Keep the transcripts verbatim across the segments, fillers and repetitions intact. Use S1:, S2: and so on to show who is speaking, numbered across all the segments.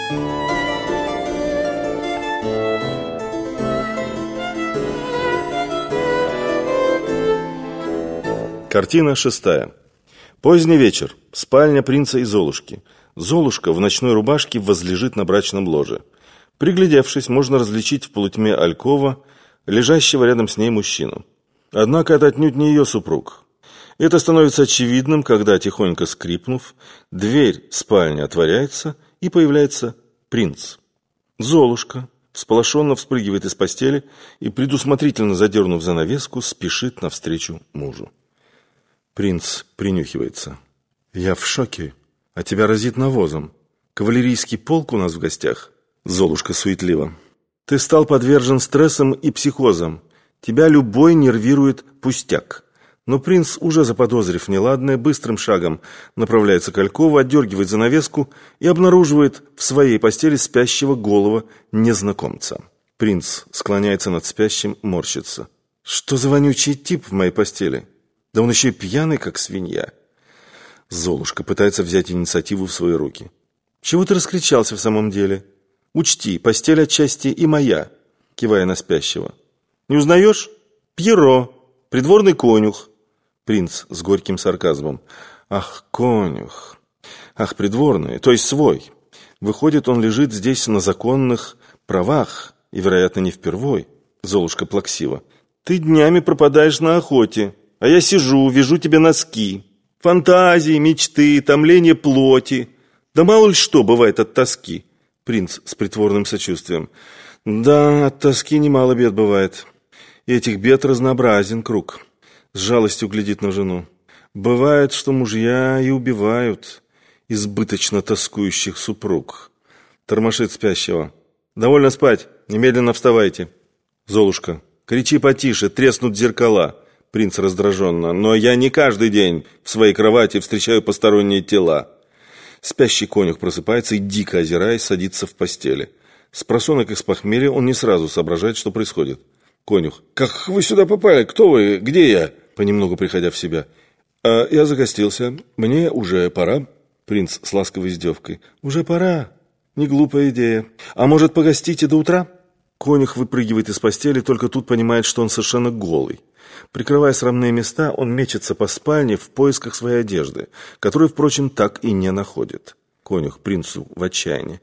S1: Картина шестая. Поздний вечер. Спальня принца и Золушки. Золушка в ночной рубашке возлежит на брачном ложе. Приглядевшись, можно различить в полутьме алькова лежащего рядом с ней мужчину. Однако это отнюдь не ее супруг. Это становится очевидным, когда, тихонько скрипнув, дверь спальни отворяется, и появляется принц. Золушка всполошенно вспрыгивает из постели и, предусмотрительно задернув занавеску, спешит навстречу мужу. Принц принюхивается. «Я в шоке. А тебя разит навозом. Кавалерийский полк у нас в гостях?» Золушка суетливо. «Ты стал подвержен стрессам и психозам. Тебя любой нервирует пустяк». Но принц, уже заподозрив неладное, быстрым шагом направляется к алькову, отдергивает занавеску и обнаруживает в своей постели спящего голого незнакомца. Принц склоняется над спящим, морщится. «Что за вонючий тип в моей постели? Да он еще и пьяный, как свинья». Золушка пытается взять инициативу в свои руки. «Чего ты раскричался в самом деле? Учти, постель отчасти и моя», кивая на спящего. «Не узнаешь? Пьеро, придворный конюх». Принц с горьким сарказмом. «Ах, конюх! Ах, придворный, то есть свой. Выходит, он лежит здесь на законных правах, и, вероятно, не впервой». Золушка плаксиво. «Ты днями пропадаешь на охоте, а я сижу, вяжу тебе носки. Фантазии, мечты, томление плоти. Да мало ли что бывает от тоски». Принц с притворным сочувствием. «Да, от тоски немало бед бывает. И этих бед разнообразен круг». С жалостью глядит на жену. «Бывает, что мужья и убивают избыточно тоскующих супруг». Тормошит спящего. «Довольно спать, немедленно вставайте». Золушка. «Кричи потише, треснут зеркала». Принц раздраженно. «Но я не каждый день в своей кровати встречаю посторонние тела». Спящий конюх просыпается и, дико озираясь, садится в постели. Спросонок из похмелья он не сразу соображает, что происходит. Конюх. «Как вы сюда попали? Кто вы? Где я?» Понемногу приходя в себя. «А я загостился. Мне уже пора». Принц с ласковой издевкой. «Уже пора. Не глупая идея. А может, погостите до утра?» Конюх выпрыгивает из постели, только тут понимает, что он совершенно голый. Прикрывая срамные места, он мечется по спальне в поисках своей одежды, которую, впрочем, так и не находит. Конюх принцу в отчаянии.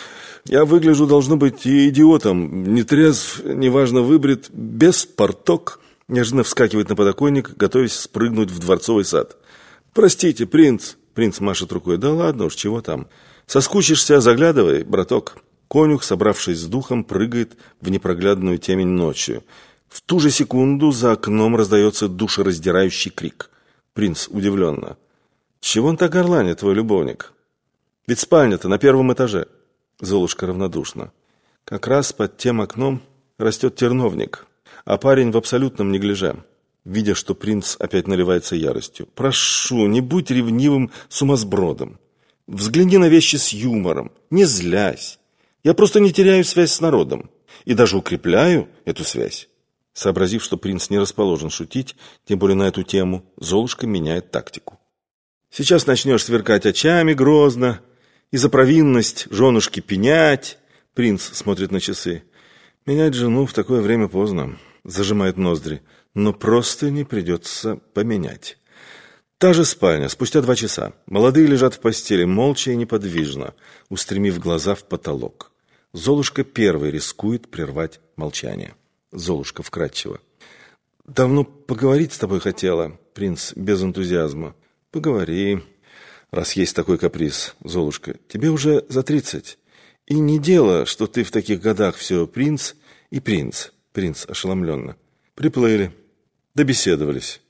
S1: «Я выгляжу, должно быть, и идиотом, не трезв, неважно выбрит, без порток». Неожиданно вскакивает на подоконник, готовясь спрыгнуть в дворцовый сад. «Простите, принц!» Принц машет рукой. «Да ладно уж, чего там? Соскучишься, заглядывай, браток». Конюх, собравшись с духом, прыгает в непроглядную темень ночью. В ту же секунду за окном раздается душераздирающий крик. Принц удивленно. «Чего он так горланит, твой любовник? Ведь спальня-то на первом этаже». Золушка равнодушна. Как раз под тем окном растет терновник, а парень в абсолютном неглиже. Видя, что принц опять наливается яростью. «Прошу, не будь ревнивым сумасбродом. Взгляни на вещи с юмором, не злясь. Я просто не теряю связь с народом и даже укрепляю эту связь». Сообразив, что принц не расположен шутить, тем более на эту тему, Золушка меняет тактику. «Сейчас начнешь сверкать очами грозно и за провинность женушки пенять». Принц смотрит на часы. «Менять жену в такое время поздно», зажимает ноздри. «Но просто не придется поменять». Та же спальня, спустя два часа. Молодые лежат в постели, молча и неподвижно, устремив глаза в потолок. Золушка первой рискует прервать молчание. Золушка вкратчиво. «Давно поговорить с тобой хотела». Принц без энтузиазма. «Поговори, раз есть такой каприз». Золушка. «Тебе уже за тридцать. И не дело, что ты в таких годах все принц и принц». Принц ошеломленно. «Приплыли. Добеседовались.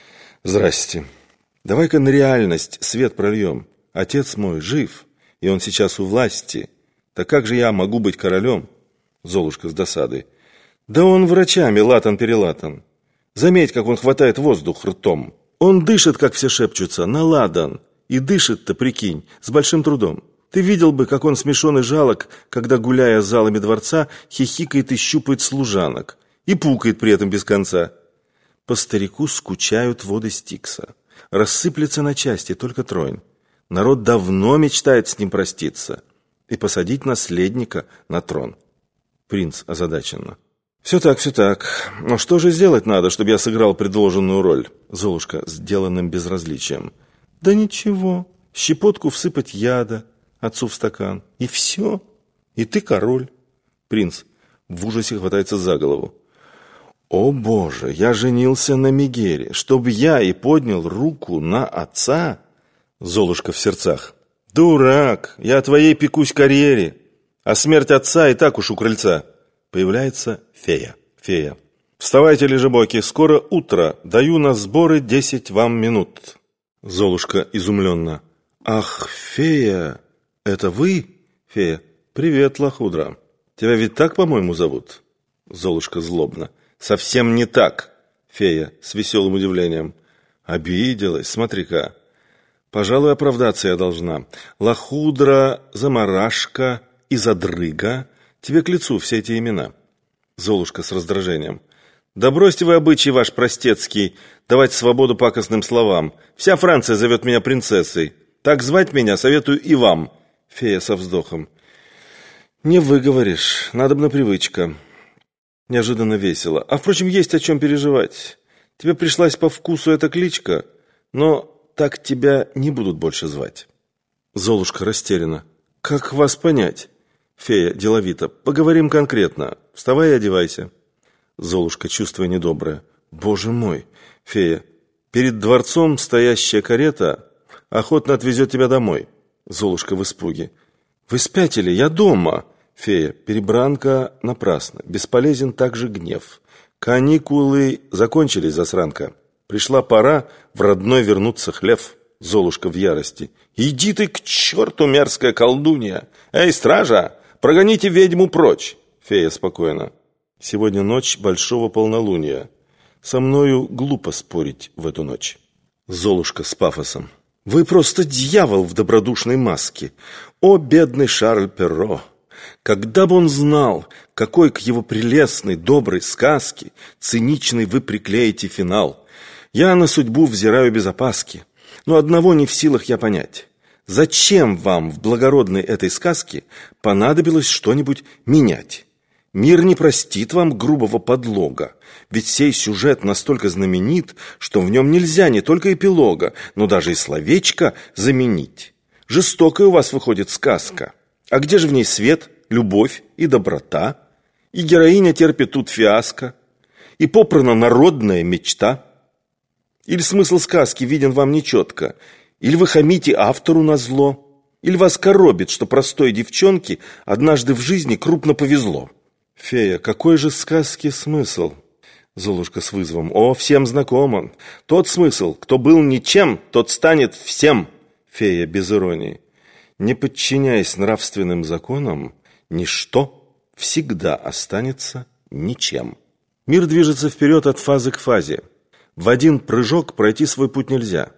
S1: Здрасте. Давай-ка на реальность свет прольем. Отец мой жив, и он сейчас у власти. Так как же я могу быть королем?» Золушка с досадой. «Да он врачами латан-перелатан. Заметь, как он хватает воздух ртом. Он дышит, как все шепчутся, на ладан. И дышит-то, прикинь, с большим трудом. Ты видел бы, как он смешон и жалок, когда, гуляя залами дворца, хихикает и щупает служанок. И пукает при этом без конца. По старику скучают воды Стикса. Рассыплется на части только тронь. Народ давно мечтает с ним проститься. и посадить наследника на трон. Принц озадаченно. «Все так, все так. Но что же сделать надо, чтобы я сыграл предложенную роль?» Золушка с деланным безразличием. «Да ничего. Щепотку всыпать яда отцу в стакан. И все. И ты король». Принц в ужасе хватается за голову. «О боже, я женился на Мегере, чтоб я и поднял руку на отца?» Золушка в сердцах. «Дурак, я о твоей пекусь карьере, а смерть отца и так уж у крыльца». Появляется фея. Фея. «Вставайте, лежебоки, скоро утро, даю на сборы десять вам минут». Золушка изумленно. «Ах, фея, это вы?» Фея. «Привет, лохудра. Тебя ведь так, по-моему, зовут?» Золушка злобно. «Совсем не так». Фея с веселым удивлением. «Обиделась, смотри-ка. Пожалуй, оправдаться я должна. Лохудра, замарашка и задрыга. Тебе к лицу все эти имена». Золушка с раздражением. «Да бросьте вы обычай ваш простецкий, давать свободу пакостным словам. Вся Франция зовет меня принцессой. Так звать меня советую и вам». Фея со вздохом. «Не выговоришь, надобна привычка». Неожиданно весело. «А впрочем, есть о чем переживать. Тебе пришлась по вкусу эта кличка, но так тебя не будут больше звать». Золушка растеряна. «Как вас понять?» Фея деловито. «Поговорим конкретно. Вставай и одевайся». Золушка, чувствуя недоброе. «Боже мой!» Фея. «Перед дворцом стоящая карета охотно отвезет тебя домой». Золушка в испуге. «Вы спятили, я дома». Фея. «Перебранка напрасно. Бесполезен также гнев. Каникулы закончились, засранка. Пришла пора в родной вернуться хлев». Золушка в ярости. «Иди ты к черту, мерзкая колдунья! Эй, стража, прогоните ведьму прочь!» Фея спокойно. «Сегодня ночь большого полнолуния. Со мною глупо спорить в эту ночь». Золушка с пафосом. «Вы просто дьявол в добродушной маске! О, бедный Шарль Перро! Когда бы он знал, какой к его прелестной, доброй сказке циничный вы приклеите финал! Я на судьбу взираю без опаски, но одного не в силах я понять. Зачем вам в благородной этой сказке понадобилось что-нибудь менять? Мир не простит вам грубого подлога, ведь сей сюжет настолько знаменит, что в нем нельзя не только эпилога, но даже и словечко заменить. Жестокая у вас выходит сказка. А где же в ней свет, любовь и доброта? И героиня терпит тут фиаско, и попрана народная мечта. Или смысл сказки виден вам нечетко, или вы хамите автору назло, или вас коробит, что простой девчонке однажды в жизни крупно повезло». Фея. «Какой же сказки смысл?» Золушка с вызовом. «О, всем знаком он. Тот смысл, кто был ничем, тот станет всем». Фея без иронии. «Не подчиняясь нравственным законам, ничто всегда останется ничем». Мир движется вперед от фазы к фазе. В один прыжок пройти свой путь нельзя.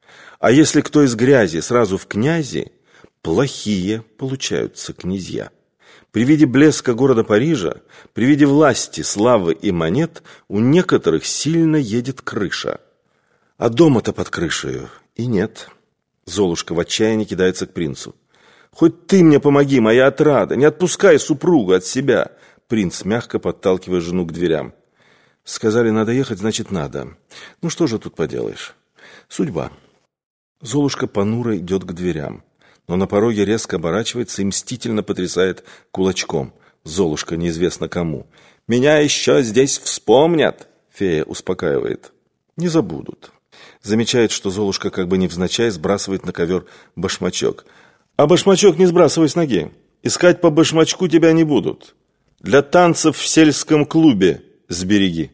S1: А если кто из грязи сразу в князи, плохие получаются князья. При виде блеска города Парижа, при виде власти, славы и монет у некоторых сильно едет крыша. А дома-то под крышею и нет. Золушка в отчаянии кидается к принцу. «Хоть ты мне помоги, моя отрада, не отпускай супругу от себя!» Принц мягко подталкивает жену к дверям. «Сказали, надо ехать, значит, надо. Ну что же тут поделаешь? Судьба». Золушка понуро идет к дверям, но на пороге резко оборачивается и мстительно потрясает кулачком. Золушка неизвестно кому. «Меня еще здесь вспомнят!» Фея успокаивает. «Не забудут». Замечает, что Золушка как бы невзначай сбрасывает на ковер башмачок. «А башмачок не сбрасывай с ноги. Искать по башмачку тебя не будут. Для танцев в сельском клубе сбереги».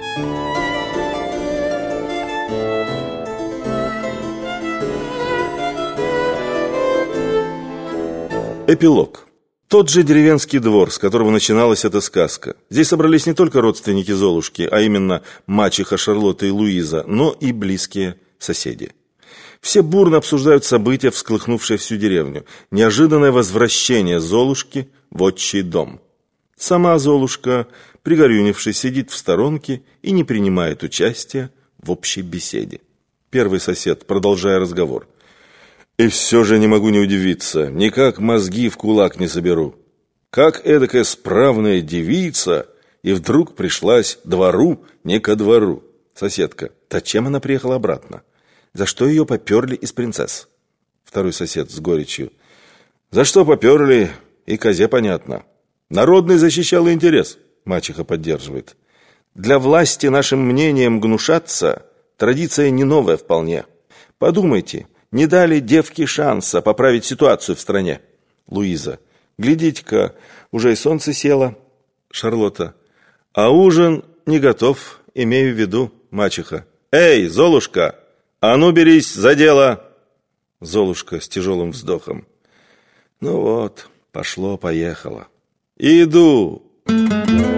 S1: Эпилог. Тот же деревенский двор, с которого начиналась эта сказка. Здесь собрались не только родственники Золушки, а именно мачеха Шарлотта и Луиза, но и близкие соседи. Все бурно обсуждают события, всколыхнувшие всю деревню. Неожиданное возвращение Золушки в отчий дом. Сама Золушка, пригорюнившись, сидит в сторонке и не принимает участия в общей беседе. Первый сосед, продолжая разговор. И все же не могу не удивиться, никак мозги в кулак не соберу. Как эдакая справная девица, и вдруг пришлась двору не ко двору. Соседка: зачем она приехала обратно? За что ее поперли из принцесс? Второй сосед с горечью: за что поперли, и козе понятно. Народный защищал интерес. Мачеха поддерживает: для власти нашим мнением гнушаться традиция не новая вполне. Подумайте, не дали девке шанса поправить ситуацию в стране. Луиза: глядите-ка, уже и солнце село. Шарлотта: а ужин не готов, имею в виду. Мачеха: эй, Золушка, а ну берись за дело. Золушка с тяжелым вздохом: ну вот, пошло-поехало. Иду.